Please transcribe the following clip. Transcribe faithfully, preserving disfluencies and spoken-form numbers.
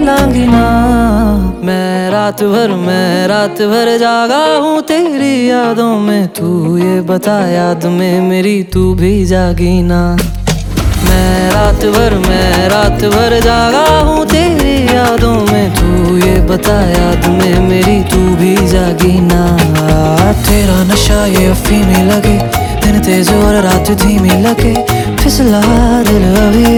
लांगी ना। मैं रात भर मैं रात भर जागा हूँ तेरी यादों में, तू ये बता याद में मेरी तू भी जागी ना। मैं रात भर मैं रात भर जागा हूँ तेरी यादों में, तू ये बता याद में मेरी तू भी जागी ना। तेरा नशा ये अफीमी लगे, दिन तेज और रात धीमी लगे, फिसला दिल अभी